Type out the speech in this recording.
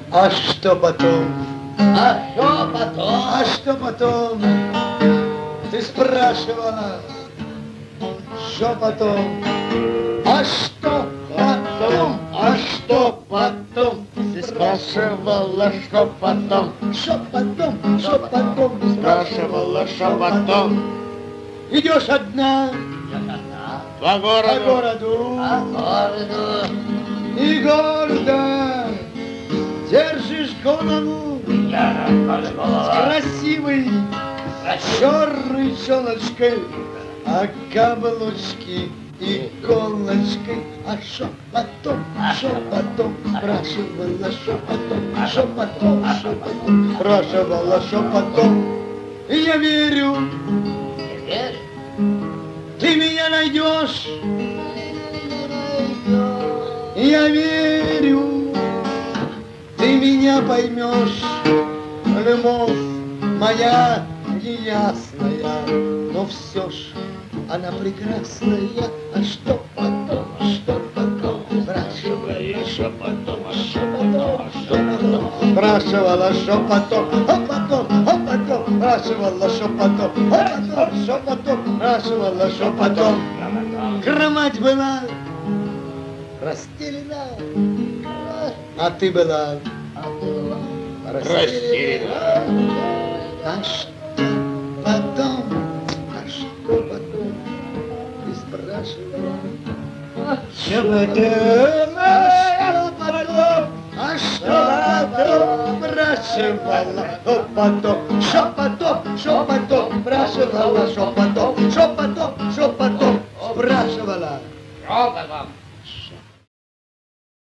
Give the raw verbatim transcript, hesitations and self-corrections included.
А что потом? А что потом? А что потом? Ты спрашивала, что потом? А что потом? А что потом? Ты спрашивала, что потом? Что потом? Что потом? Спрашивала, что потом? Идешь одна Я одна. по По городу. городу По городу. и гордо держишь голову Я с голова. красивой черной челочкой, а каблучки и иголочкой. А шо потом, шо потом, спрашивала, шо потом, шо потом, шо потом, спрашивала, шо потом. И я верю, Не веришь? ты меня найдешь. Я верю, ты меня поймешь. Любовь моя неясная, но все ж она прекрасная. А что потом, что потом? Спрашивала, что потом, а что потом, а что потом? Спрашивала, что потом, а потом, а потом. Спрашивала, что потом, а потом, что потом. Спрашивала, что потом. Кровать была расстелена, а ты была расстелена. А что потом? А что потом? Ты спрашивала. Что потом? А что потом? А что потом? Спрашивала. Что потом? Что потом? Что потом? Спрашивала. Что потом? Что потом? Что потом? Спрашивала. Что потом?